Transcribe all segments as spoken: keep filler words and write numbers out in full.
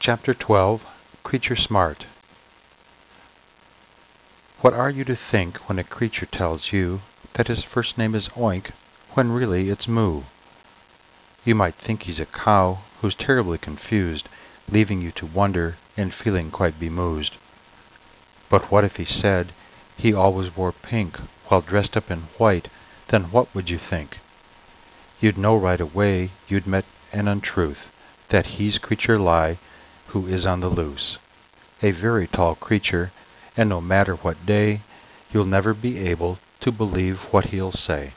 Chapter twelve. Creature Smart. What are you to think when a creature tells you that his first name is Oink, when really it's Moo? You might think he's a cow who's terribly confused, leaving you to wonder and feeling quite bemused. But what if he said he always wore pink while dressed up in white, then what would you think? You'd know right away you'd met an untruth, that he's Creature Lie who is on the loose. A very tall creature, and no matter what day, you'll never be able to believe what he'll say.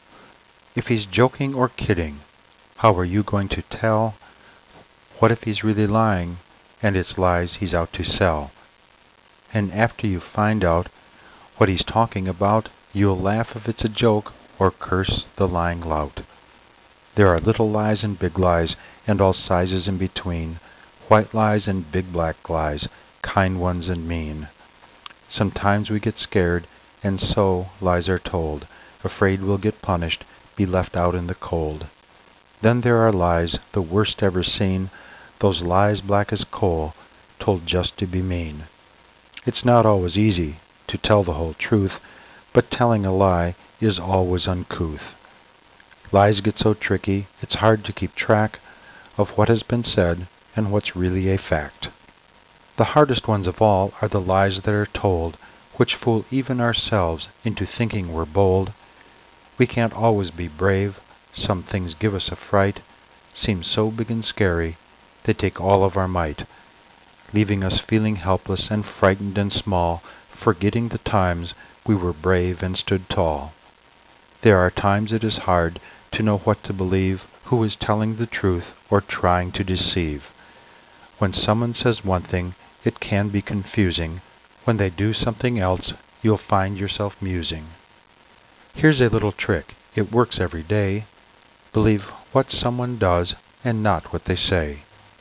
If he's joking or kidding, how are you going to tell? What if he's really lying, and it's lies he's out to sell? And after you find out what he's talking about, you'll laugh if it's a joke, or curse the lying lout. There are little lies and big lies, and all sizes in between, white lies and big black lies, kind ones and mean. Sometimes we get scared, and so lies are told, afraid we'll get punished, be left out in the cold. Then there are lies, the worst ever seen, those lies black as coal, told just to be mean. It's not always easy to tell the whole truth, but telling a lie is always uncouth. Lies get so tricky, it's hard to keep track of what has been said and what's really a fact. The hardest ones of all are the lies that are told, which fool even ourselves into thinking we're bold. We can't always be brave, some things give us a fright, seem so big and scary, they take all of our might, leaving us feeling helpless and frightened and small, forgetting the times we were brave and stood tall. There are times it is hard to know what to believe, who is telling the truth or trying to deceive. When someone says one thing, it can be confusing. When they do something else, you'll find yourself musing. Here's a little trick. It works every day. Believe what someone does and not what they say.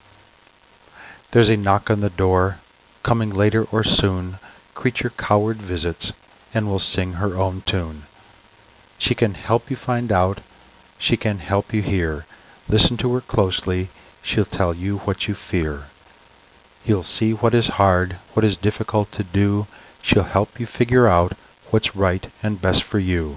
There's a knock on the door. Coming later or soon, Creature Coward visits and will sing her own tune. She can help you find out. She can help you hear. Listen to her closely. She'll tell you what you fear. You'll see what is hard, what is difficult to do. She'll help you figure out what's right and best for you.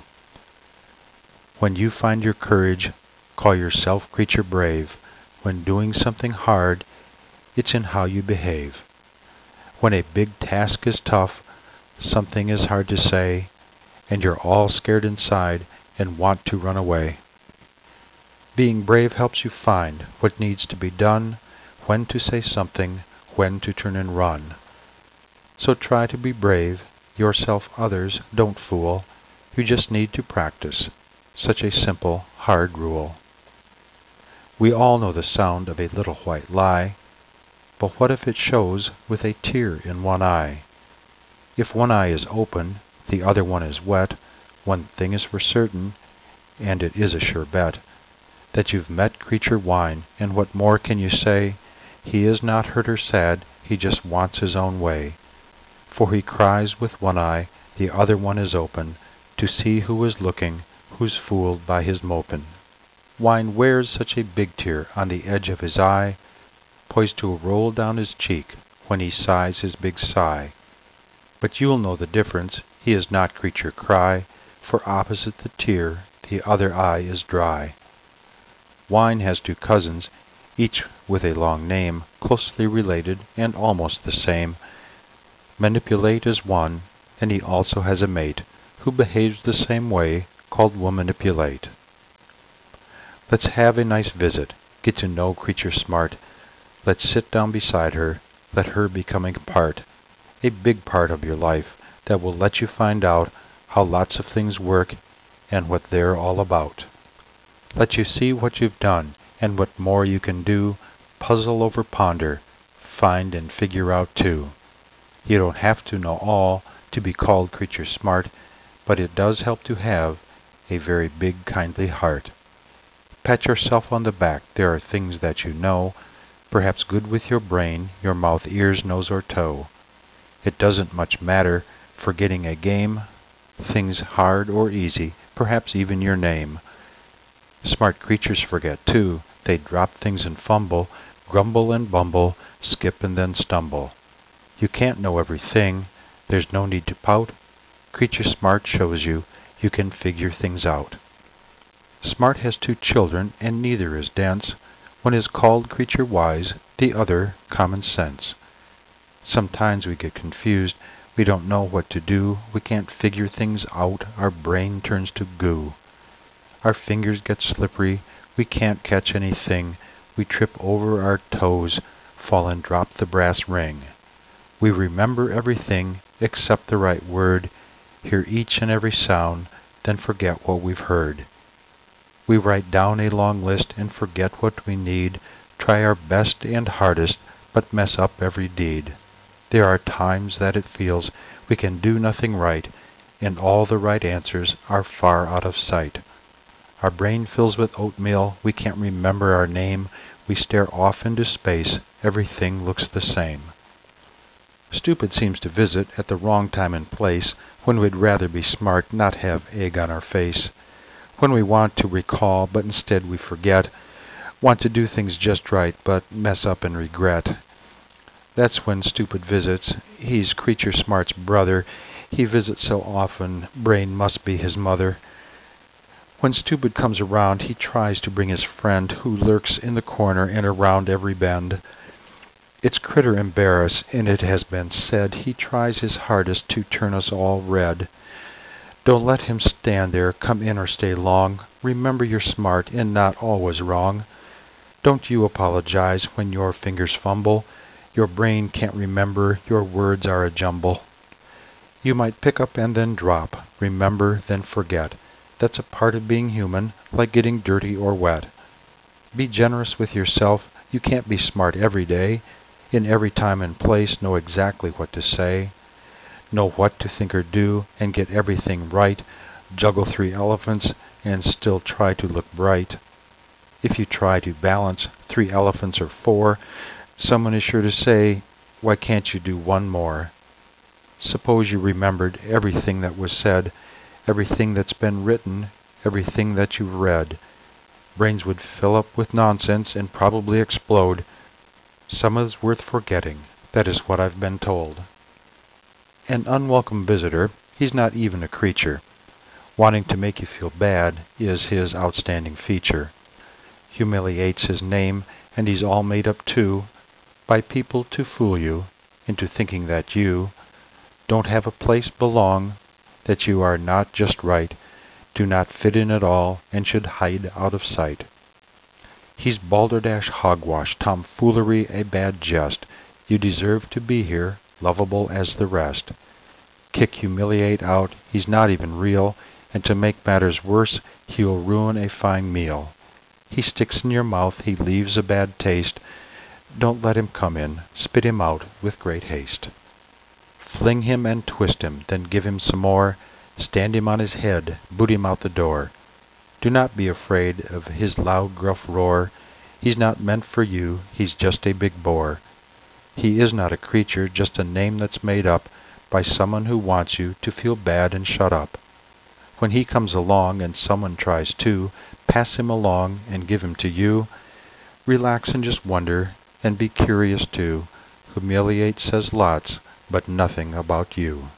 When you find your courage, call yourself Creature Brave. When doing something hard, it's in how you behave. When a big task is tough, something is hard to say, and you're all scared inside and want to run away. Being brave helps you find what needs to be done, when to say something, when to turn and run. So try to be brave, yourself, others, don't fool. You just need to practice such a simple, hard rule. We all know the sound of a little white lie, but what if it shows with a tear in one eye? If one eye is open, the other one is wet, one thing is for certain, and it is a sure bet, that you've met Creature Wine, and what more can you say? He is not hurt or sad, he just wants his own way. For he cries with one eye, the other one is open, to see who is looking, who's fooled by his mopin'. Wine wears such a big tear on the edge of his eye, poised to roll down his cheek when he sighs his big sigh. But you'll know the difference, he is not Creature Cry, for opposite the tear, the other eye is dry. Wine has two cousins, each with a long name, closely related and almost the same. Manipulate is one, and he also has a mate, who behaves the same way, called Womanipulate. Let's have a nice visit, get to know Creature Smart. Let's sit down beside her, let her become a part, a big part of your life, that will let you find out how lots of things work and what they're all about. Let you see what you've done and what more you can do, puzzle over ponder, find and figure out too. You don't have to know all to be called Creature Smart, but it does help to have a very big kindly heart. Pat yourself on the back, there are things that you know, perhaps good with your brain, your mouth, ears, nose, or toe. It doesn't much matter for getting a game, things hard or easy, perhaps even your name. Smart creatures forget too, they drop things and fumble, Grumble and bumble, skip and then stumble. You can't know everything, there's no need to pout. Creature Smart shows you, you can figure things out. Smart has two children, and neither is dense. One is called Creature Wise, the other Common Sense. Sometimes we get confused, we don't know what to do, we can't figure things out, our brain turns to goo. Our fingers get slippery, we can't catch anything, we trip over our toes, fall and drop the brass ring. We remember everything except the right word, hear each and every sound, then forget what we've heard. We write down a long list and forget what we need, try our best and hardest, but mess up every deed. There are times that it feels we can do nothing right, and all the right answers are far out of sight. Our brain fills with oatmeal, we can't remember our name, we stare off into space, everything looks the same. Stupid seems to visit at the wrong time and place, when we'd rather be smart, not have egg on our face. When we want to recall, but instead we forget, want to do things just right, but mess up and regret. That's when Stupid visits. He's Creature Smart's brother. He visits so often, brain must be his mother. When Stupid comes around, he tries to bring his friend, who lurks in the corner and around every bend. It's Critter Embarrass, and it has been said he tries his hardest to turn us all red. Don't let him stand there, come in or stay long. Remember you're smart and not always wrong. Don't you apologize when your fingers fumble. Your brain can't remember, your words are a jumble. You might pick up and then drop, remember then forget. That's a part of being human, like getting dirty or wet. Be generous with yourself, you can't be smart every day. In every time and place, know exactly what to say. Know what to think or do, and get everything right. Juggle three elephants, and still try to look bright. If you try to balance three elephants or four, someone is sure to say, why can't you do one more? Suppose you remembered everything that was said, everything that's been written, everything that you've read. Brains would fill up with nonsense and probably explode. Some is worth forgetting, that is what I've been told. An unwelcome visitor, he's not even a creature. Wanting to make you feel bad is his outstanding feature. Humiliates his name, and he's all made up too, by people to fool you into thinking that you don't have a place belong, that you are not just right, do not fit in at all, and should hide out of sight. He's balderdash, hogwash, tomfoolery, a bad jest. You deserve to be here, lovable as the rest. Kick, humiliate out, he's not even real, and to make matters worse, he'll ruin a fine meal. He sticks in your mouth, he leaves a bad taste. Don't let him come in, spit him out with great haste. Fling him and twist him, then give him some more. Stand him on his head, boot him out the door. Do not be afraid of his loud gruff roar. He's not meant for you, he's just a big bore. He is not a creature, just a name that's made up by someone who wants you to feel bad and shut up. When he comes along and someone tries to, pass him along and give him to you. Relax and just wonder, and be curious too. Humiliate says lots, but nothing about you.